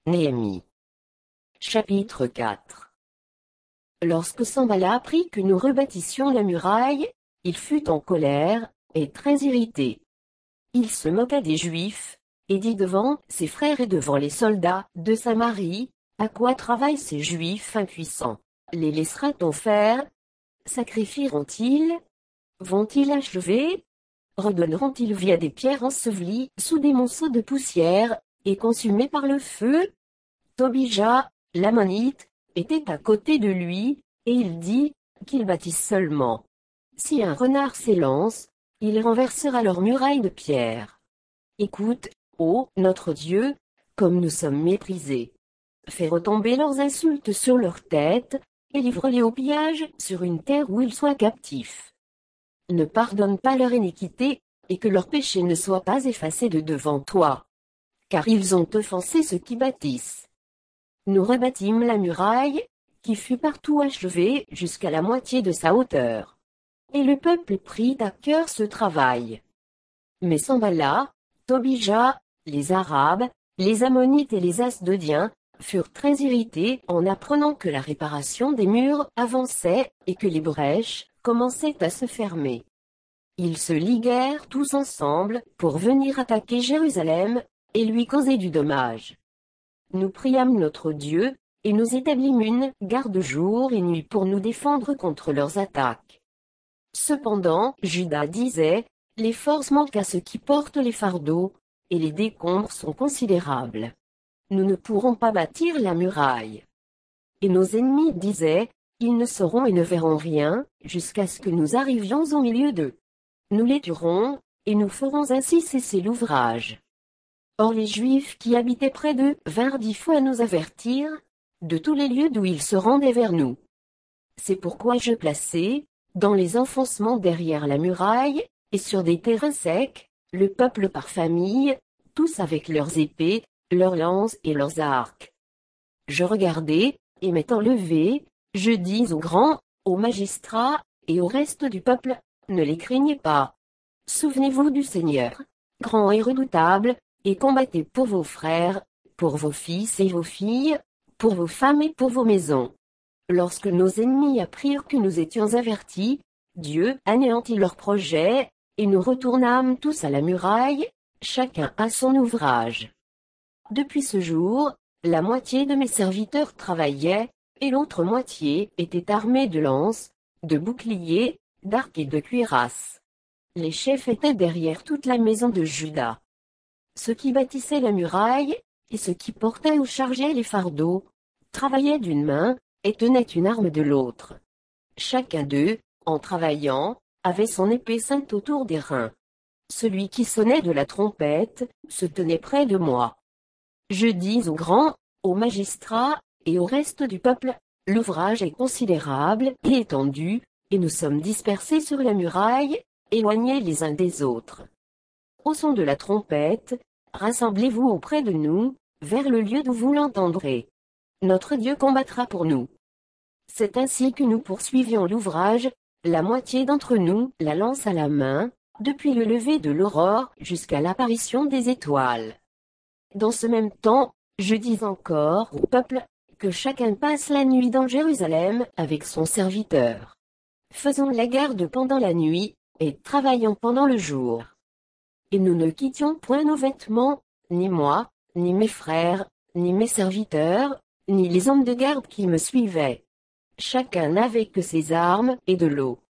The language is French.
Néhémie. Chapitre 4. Lorsque Sanballat apprit que nous rebâtissions la muraille, il fut en colère, et très irrité. Il se moqua des Juifs, et dit devant ses frères et devant les soldats de Samarie, à quoi travaillent ces Juifs impuissants? Les laissera-t-on faire? Sacrifieront-ils? Vont-ils achever? Redonneront-ils vie à des pierres ensevelies sous des monceaux de poussière, et consumées par le feu? Tobija, l'Ammonite, était à côté de lui, et il dit, qu'ils bâtissent seulement. Si un renard s'élance, il renversera leurs murailles de pierre. Écoute, ô notre Dieu, comme nous sommes méprisés. Fais retomber leurs insultes sur leurs têtes, et livre-les au pillage sur une terre où ils soient captifs. Ne pardonne pas leur iniquité, et que leur péché ne soit pas effacé de devant toi. Car ils ont offensé ceux qui bâtissent. Nous rebâtîmes la muraille, qui fut partout achevée jusqu'à la moitié de sa hauteur. Et le peuple prit à cœur ce travail. Mais Sanballat, Tobija, les Arabes, les Ammonites et les Asdodiens, furent très irrités en apprenant que la réparation des murs avançait et que les brèches commençaient à se fermer. Ils se liguèrent tous ensemble pour venir attaquer Jérusalem et lui causer du dommage. Nous priâmes notre Dieu, et nous établîmes une garde jour et nuit pour nous défendre contre leurs attaques. Cependant, Juda disait, les forces manquent à ceux qui portent les fardeaux, et les décombres sont considérables. Nous ne pourrons pas bâtir la muraille. Et nos ennemis disaient, ils ne sauront et ne verront rien, jusqu'à ce que nous arrivions au milieu d'eux. Nous les tuerons, et nous ferons ainsi cesser l'ouvrage. Or les Juifs qui habitaient près d'eux vinrent 10 fois nous avertir, de tous les lieux d'où ils se rendaient vers nous. C'est pourquoi je plaçai, dans les enfoncements derrière la muraille, et sur des terrains secs, le peuple par famille, tous avec leurs épées, leurs lances et leurs arcs. Je regardai, et m'étant levé, je dis aux grands, aux magistrats, et au reste du peuple, ne les craignez pas. Souvenez-vous du Seigneur, grand et redoutable, et combattez pour vos frères, pour vos fils et vos filles, pour vos femmes et pour vos maisons. Lorsque nos ennemis apprirent que nous étions avertis, Dieu anéantit leurs projets, et nous retournâmes tous à la muraille, chacun à son ouvrage. Depuis ce jour, la moitié de mes serviteurs travaillait, et l'autre moitié était armée de lances, de boucliers, d'arcs et de cuirasses. Les chefs étaient derrière toute la maison de Juda. Ceux qui bâtissaient la muraille, et ceux qui portaient ou chargeaient les fardeaux, travaillaient d'une main, et tenaient une arme de l'autre. Chacun d'eux, en travaillant, avait son épée ceinte autour des reins. Celui qui sonnait de la trompette, se tenait près de moi. Je dis aux grands, aux magistrats, et au reste du peuple, l'ouvrage est considérable et étendu, et nous sommes dispersés sur la muraille, éloignés les uns des autres. Au son de la trompette, rassemblez-vous auprès de nous, vers le lieu d'où vous l'entendrez. Notre Dieu combattra pour nous. C'est ainsi que nous poursuivions l'ouvrage, la moitié d'entre nous, la lance à la main, depuis le lever de l'aurore jusqu'à l'apparition des étoiles. Dans ce même temps, je dis encore au peuple, que chacun passe la nuit dans Jérusalem avec son serviteur. Faisons la garde pendant la nuit, et travaillons pendant le jour. Et nous ne quittions point nos vêtements, ni moi, ni mes frères, ni mes serviteurs, ni les hommes de garde qui me suivaient. Chacun n'avait que ses armes et de l'eau.